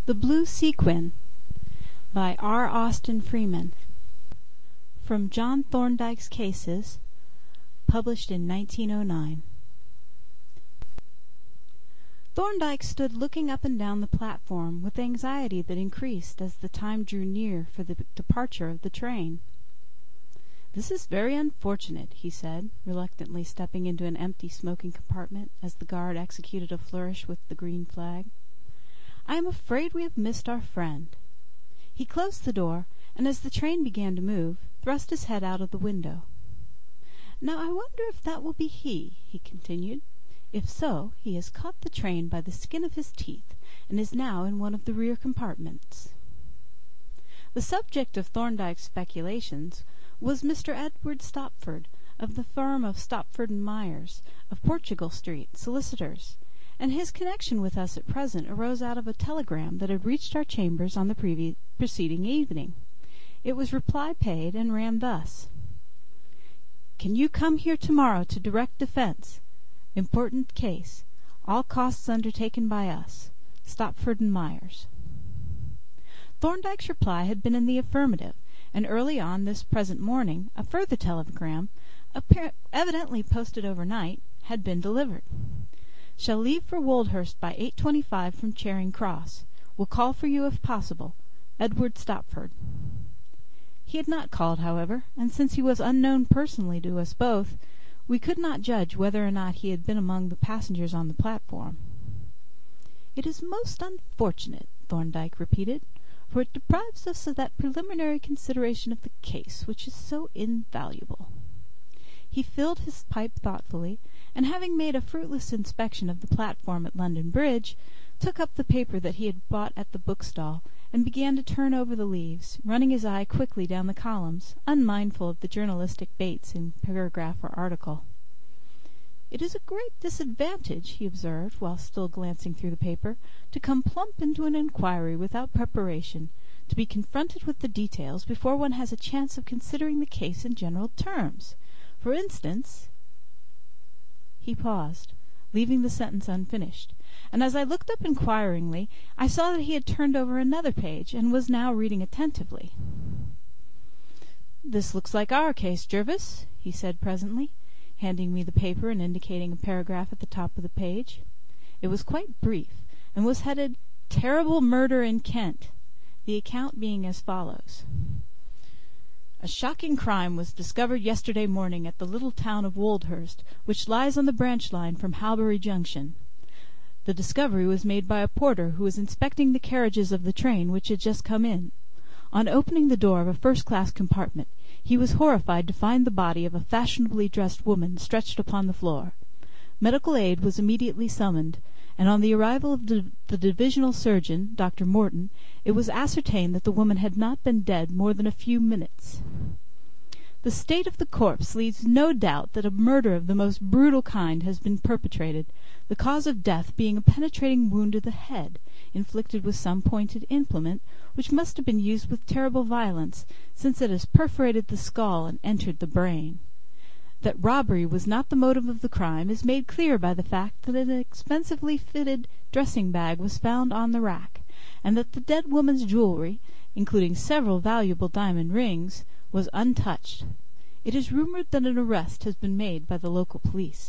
The Blue Sequin by R. Austin Freeman. From John Thorndyke's Cases, published in 1909. Thorndyke stood looking up and down the platform with anxiety that increased as the time drew near for the departure of the train. "This is very unfortunate," he said, reluctantly stepping into an empty smoking compartment as the guard executed a flourish with the green flag. "I am afraid we have missed our friend." He closed the door, and as the train began to move, thrust his head out of the window. "Now I wonder if that will be he," he continued. "If so, he has caught the train by the skin of his teeth, and is now in one of the rear compartments." The subject of Thorndyke's speculations was Mr. Edward Stopford, of the firm of Stopford and Myers, of Portugal Street, solicitors, and his connection with us at present arose out of a telegram that had reached our chambers on the preceding evening. It was reply paid, and ran thus: "Can you come here tomorrow to direct defense? Important case. All costs undertaken by us. Stopford and Myers." Thorndyke's reply had been in the affirmative, and early on this present morning a further telegram, evidently posted overnight, had been delivered. "Shall leave for Woldhurst by 8:25 from Charing Cross. Will call for you if possible. Edward Stopford." He had not called, however, and since he was unknown personally to us both, we could not judge whether or not he had been among the passengers on the platform. "It is most unfortunate," Thorndyke repeated, "for it deprives us of that preliminary consideration of the case which is so invaluable." He filled his pipe thoughtfully, and having made a fruitless inspection of the platform at London Bridge, took up the paper that he had bought at the bookstall, and began to turn over the leaves, running his eye quickly down the columns, unmindful of the journalistic baits in paragraph or article. "It is a great disadvantage," he observed, while still glancing through the paper, "to come plump into an inquiry without preparation, to be confronted with the details before one has a chance of considering the case in general terms. For instance—" He paused, leaving the sentence unfinished, and as I looked up inquiringly, I saw that he had turned over another page, and was now reading attentively. "This looks like our case, Jervis," he said presently, handing me the paper and indicating a paragraph at the top of the page. It was quite brief, and was headed "Terrible Murder in Kent," the account being as follows: "A shocking crime was discovered yesterday morning at the little town of Woldhurst, which lies on the branch line from Halbury Junction. The discovery was made by a porter who was inspecting the carriages of the train which had just come in. On opening the door of a first-class compartment, he was horrified to find the body of a fashionably dressed woman stretched upon the floor. Medical aid was immediately summoned, and on the arrival of the divisional surgeon, Dr. Morton, it was ascertained that the woman had not been dead more than a few minutes. The state of the corpse leaves no doubt that a murder of the most brutal kind has been perpetrated, the cause of death being a penetrating wound to the head, inflicted with some pointed implement, which must have been used with terrible violence, since it has perforated the skull and entered the brain. That robbery was not the motive of the crime is made clear by the fact that an expensively fitted dressing bag was found on the rack, and that the dead woman's jewellery, including several valuable diamond rings, was untouched. It is rumoured that an arrest has been made by the local police."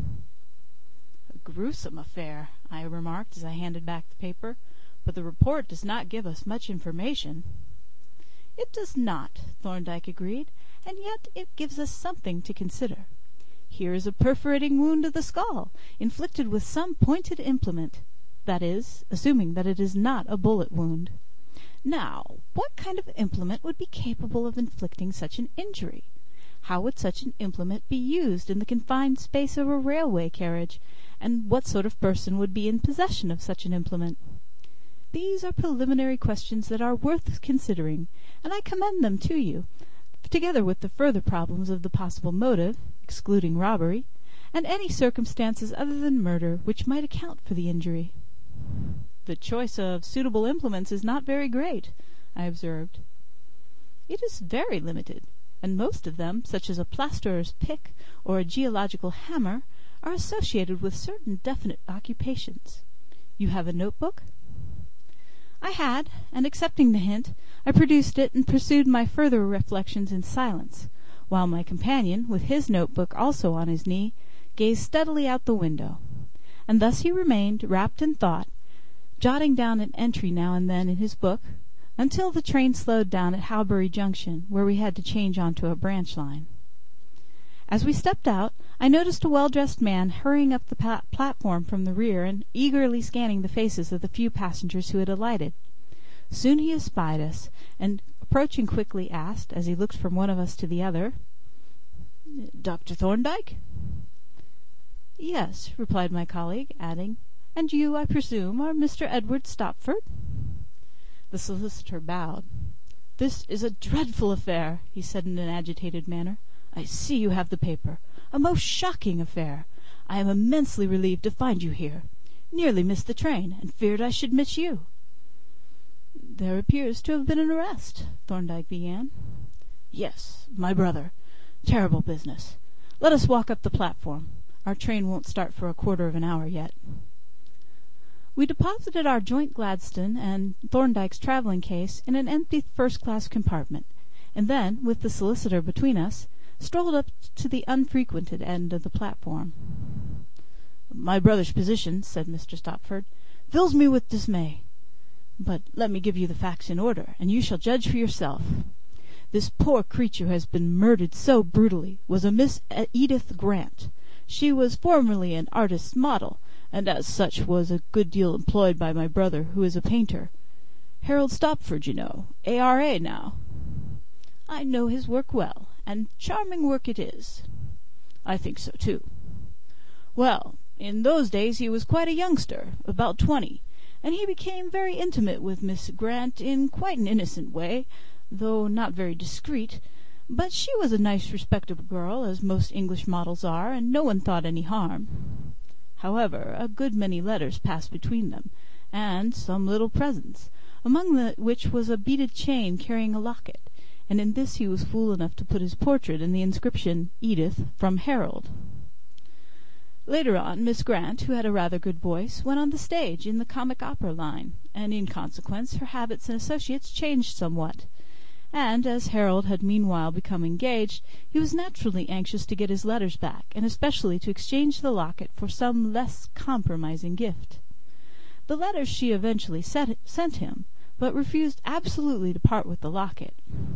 "A gruesome affair," I remarked as I handed back the paper, "but the report does not give us much information." "It does not," Thorndyke agreed, "and yet it gives us something to consider. Here is a perforating wound to the skull, inflicted with some pointed implement, that is, assuming that it is not a bullet wound. Now, what kind of implement would be capable of inflicting such an injury? How would such an implement be used in the confined space of a railway carriage, and what sort of person would be in possession of such an implement? These are preliminary questions that are worth considering, and I commend them to you, together with the further problems of the possible motive, excluding robbery, and any circumstances other than murder which might account for the injury." "The choice of suitable implements is not very great," I observed. "It is very limited, and most of them, such as a plasterer's pick or a geological hammer, are associated with certain definite occupations. You have a notebook?" I had, and accepting the hint, I produced it and pursued my further reflections in silence, while my companion, with his note-book also on his knee, gazed steadily out the window. And thus he remained, wrapped in thought, jotting down an entry now and then in his book, until the train slowed down at Halbury Junction, where we had to change on to a branch line. As we stepped out, I noticed a well-dressed man hurrying up the platform from the rear and eagerly scanning the faces of the few passengers who had alighted. Soon he espied us, and, approaching quickly, asked, as he looked from one of us to the other, "Dr. Thorndyke?" "Yes," replied my colleague, adding, "And you, I presume, are Mr. Edward Stopford?" The solicitor bowed. "This is a dreadful affair," he said in an agitated manner. "I see you have the paper. A most shocking affair. I am immensely relieved to find you here. Nearly missed the train, and feared I should miss you." "There appears to have been an arrest," Thorndyke began. "Yes, my brother. Terrible business. Let us walk up the platform. Our train won't start for a quarter of an hour yet." We deposited our joint Gladstone and Thorndyke's travelling case in an empty first-class compartment, and then, with the solicitor between us, strolled up to the unfrequented end of the platform. "My brother's position," said Mr. Stopford, "fills me with dismay. But let me give you the facts in order, and you shall judge for yourself. This poor creature who has been murdered so brutally was a Miss Edith Grant. She was formerly an artist's model, and as such was a good deal employed by my brother, who is a painter. Harold Stopford, you know, A.R.A. now." "I know his work well, and charming work it is." "I think so too." "Well, in those days he was quite a youngster, about 20, and he became very intimate with Miss Grant in quite an innocent way, though not very discreet. But she was a nice, respectable girl, as most English models are, and no one thought any harm. However, a good many letters passed between them, and some little presents, among which was a beaded chain carrying a locket, and in this he was fool enough to put his portrait and the inscription, 'Edith, from Harold.' Later on, Miss Grant, who had a rather good voice, went on the stage in the comic opera line, and in consequence her habits and associates changed somewhat, and as Harold had meanwhile become engaged, he was naturally anxious to get his letters back, and especially to exchange the locket for some less compromising gift. The letters she eventually sent him, but refused absolutely to part with the locket.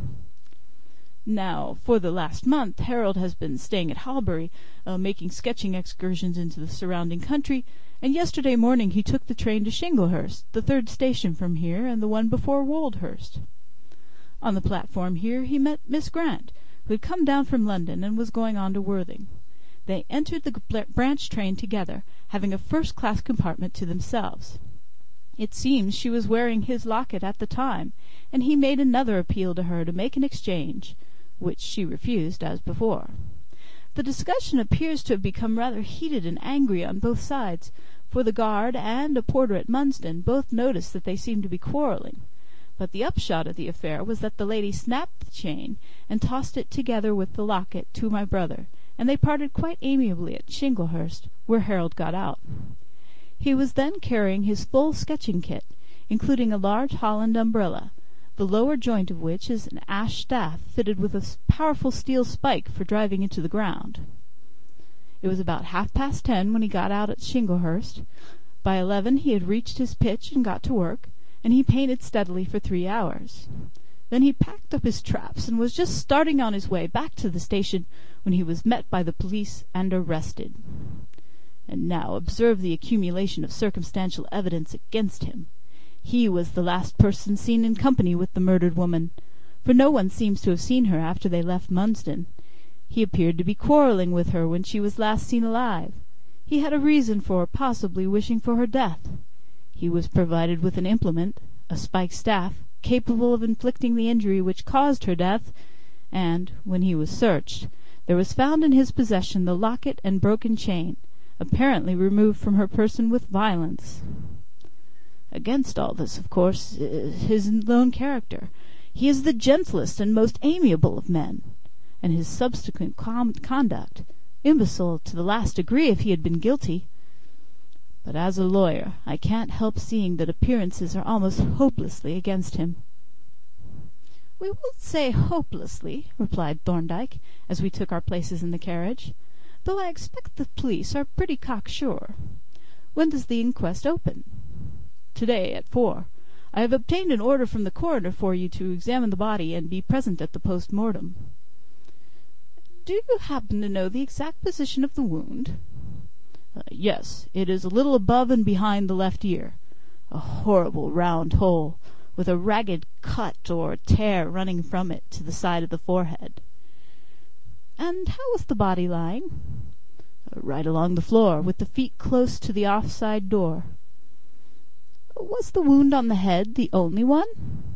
Now, for the last month, Harold has been staying at Halbury, making sketching excursions into the surrounding country, and yesterday morning he took the train to Shinglehurst, the 3rd station from here, and the one before Woldhurst. On the platform here he met Miss Grant, who had come down from London and was going on to Worthing. They entered the branch train together, having a first-class compartment to themselves. It seems she was wearing his locket at the time, and he made another appeal to her to make an exchange, which she refused as before. The discussion appears to have become rather heated and angry on both sides, for the guard and a porter at Munsden both noticed that they seemed to be quarrelling. But the upshot of the affair was that the lady snapped the chain and tossed it together with the locket to my brother, and they parted quite amiably at Shinglehurst, where Harold got out. He was then carrying his full sketching kit, including a large Holland umbrella, the lower joint of which is an ash staff fitted with a powerful steel spike for driving into the ground. It was about 10:30 when he got out at Shinglehurst. By 11 he had reached his pitch and got to work, and he painted steadily for 3 hours. Then he packed up his traps and was just starting on his way back to the station when he was met by the police and arrested. And now observe the accumulation of circumstantial evidence against him. He was the last person seen in company with the murdered woman, for no one seems to have seen her after they left Munsden. He appeared to be quarrelling with her when she was last seen alive. He had a reason for possibly wishing for her death. He was provided with an implement, a spiked staff, capable of inflicting the injury which caused her death, and, when he was searched, there was found in his possession the locket and broken chain, apparently removed from her person with violence. Against all this, of course, is his lone character. He is the gentlest and most amiable of men, and his subsequent conduct, imbecile to the last degree if he had been guilty. but as a lawyer I can't help seeing that appearances are almost hopelessly against him." "We won't say hopelessly," replied Thorndyke, as we took our places in the carriage, "though I expect the police are pretty cocksure. When does the inquest open?" "Today at 4. I have obtained an order from the coroner for you to examine the body and be present at the post-mortem." "Do you happen to know the exact position of the wound?" "Yes, it is a little above and behind the left ear. A horrible round hole, with a ragged cut or tear running from it to the side of the forehead." "And how was the body lying?" "Right along the floor, with the feet close to the off-side door." "Was the wound on the head the only one?"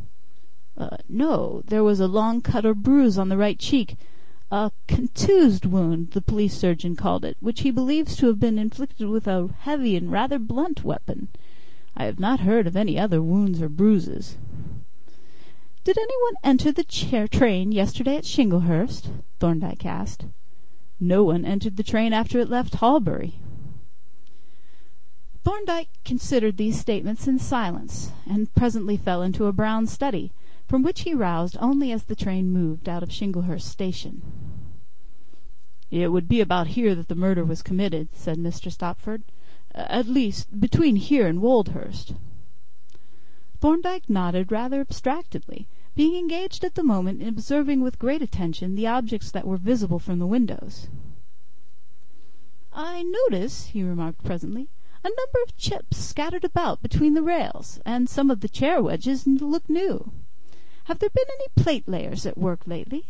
"No, there was a long cut or bruise on the right cheek. A contused wound, the police surgeon called it, which he believes to have been inflicted with a heavy and rather blunt weapon. I have not heard of any other wounds or bruises." "Did anyone enter the train yesterday at Shinglehurst?" Thorndyke asked. "No one entered the train after it left Halbury." Thorndyke considered these statements in silence, and presently fell into a brown study, from which he roused only as the train moved out of Shinglehurst station. "It would be about here that the murder was committed," said Mr. Stopford. "At least, between here and Woldhurst." Thorndyke nodded rather abstractedly, being engaged at the moment in observing with great attention the objects that were visible from the windows. "I notice," he remarked presently, "a number of chips scattered about between the rails, and some of the chair wedges look new. Have there been any plate layers at work lately?"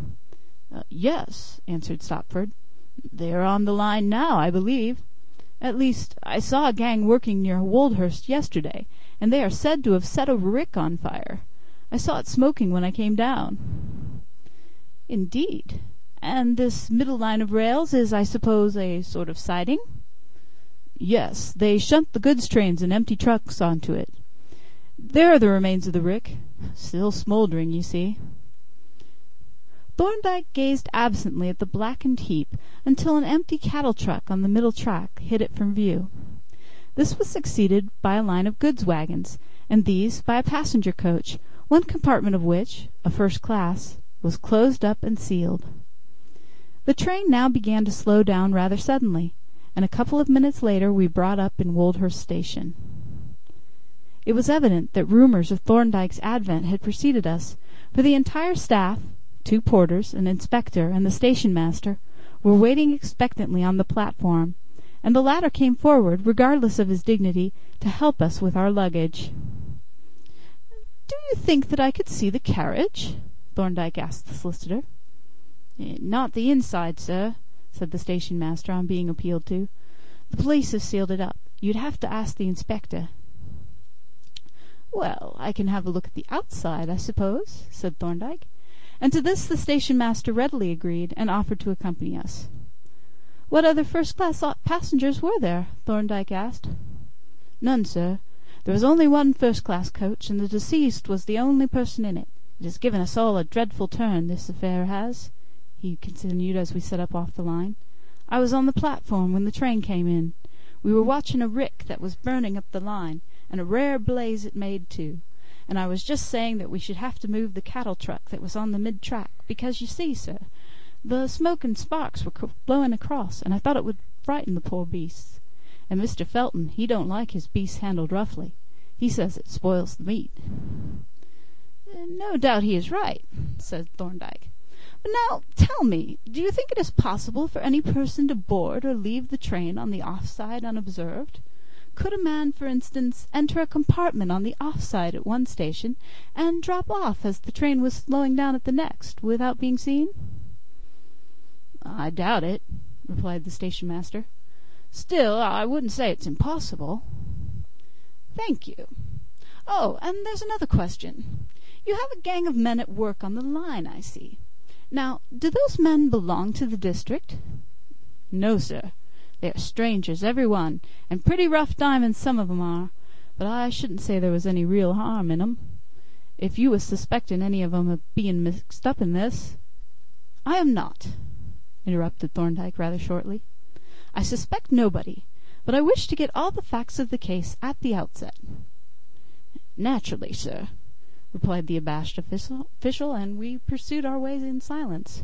"Yes," answered Stopford. "They are on the line now, I believe. At least, I saw a gang working near Woldhurst yesterday, and they are said to have set a rick on fire. I saw it smoking when I came down." "Indeed. And this middle line of rails is, I suppose, a sort of siding?" "Yes, they shunt the goods trains and empty trucks on to it. There are the remains of the rick, still smouldering, you see." Thorndyke gazed absently at the blackened heap until an empty cattle truck on the middle track hid it from view. This was succeeded by a line of goods wagons, and these by a passenger coach, one compartment of which, a first class, was closed up and sealed. The train now began to slow down rather suddenly, and a couple of minutes later we brought up in Woldhurst station. It was evident that rumours of Thorndyke's advent had preceded us, for the entire staff, 2 porters, an inspector, and the station master, were waiting expectantly on the platform, and the latter came forward, regardless of his dignity, to help us with our luggage. "Do you think that I could see the carriage?" Thorndyke asked the solicitor. "Not the inside, sir," said the station master, on being appealed to. "The police have sealed it up. You'd have to ask the inspector." "Well, I can have a look at the outside, I suppose," said Thorndyke, and to this the station master readily agreed, and offered to accompany us. "What other first-class passengers were there?" Thorndyke asked. "None, sir. There was only one first-class coach, and the deceased was the only person in it. It has given us all a dreadful turn, this affair has," he continued as we set up off the line. "I was on the platform when the train came in. We were watching a rick that was burning up the line, and a rare blaze it made too, and I was just saying that we should have to move the cattle truck that was on the mid-track, because, you see, sir, the smoke and sparks were blowing across, and I thought it would frighten the poor beasts. And Mr. Felton, he don't like his beasts handled roughly. He says it spoils the meat." "No doubt he is right," said Thorndyke. "But now, tell me, do you think it is possible for any person to board or leave the train on the off-side unobserved? Could a man, for instance, enter a compartment on the off-side at one station, and drop off as the train was slowing down at the next, without being seen?" "I doubt it," replied the station master. "Still, I wouldn't say it's impossible." "Thank you. Oh, and there's another question. You have a gang of men at work on the line, I see. Now, do those men belong to the district?" "No, sir. They are strangers, every one, and pretty rough diamonds some of 'em are, but I shouldn't say there was any real harm in 'em. If you was suspecting any of 'em of being mixed up in this—" "I am not," interrupted Thorndyke rather shortly. "I suspect nobody, but I wish to get all the facts of the case at the outset." "Naturally, sir," replied the abashed official, and we pursued our way in silence.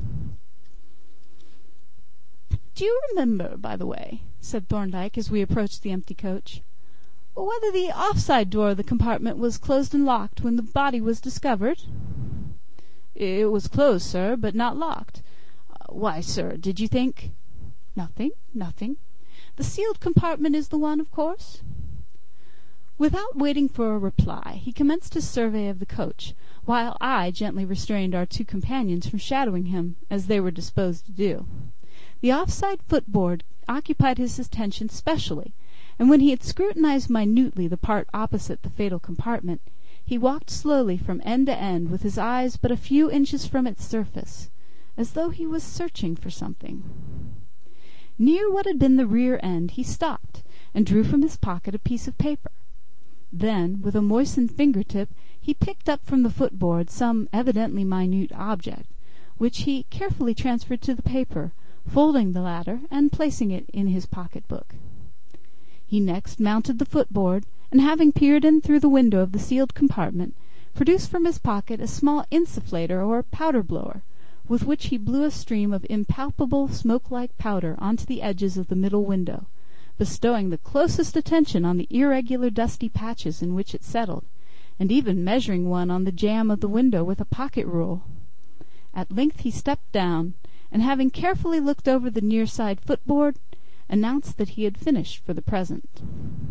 "Do you remember, by the way," said Thorndyke, as we approached the empty coach, "whether the off-side door of the compartment was closed and locked when the body was discovered?" "It was closed, sir, but not locked. Why, sir, did you think—" "Nothing. The sealed compartment is the one, of course?" Without waiting for a reply, he commenced his survey of the coach, while I gently restrained our two companions from shadowing him, as they were disposed to do. The off-side footboard occupied his attention specially, and when he had scrutinized minutely the part opposite the fatal compartment, he walked slowly from end to end with his eyes but a few inches from its surface, as though he was searching for something. Near what had been the rear end he stopped, and drew from his pocket a piece of paper. Then, with a moistened finger-tip, he picked up from the footboard some evidently minute object, which he carefully transferred to the paper, folding the latter and placing it in his pocket-book. He next mounted the footboard, and having peered in through the window of the sealed compartment, produced from his pocket a small insufflator or powder-blower, with which he blew a stream of impalpable smoke-like powder on to the edges of the middle window, bestowing the closest attention on the irregular dusty patches in which it settled, and even measuring one on the jamb of the window with a pocket-rule. At length he stepped down, and having carefully looked over the near-side footboard, announced that he had finished for the present.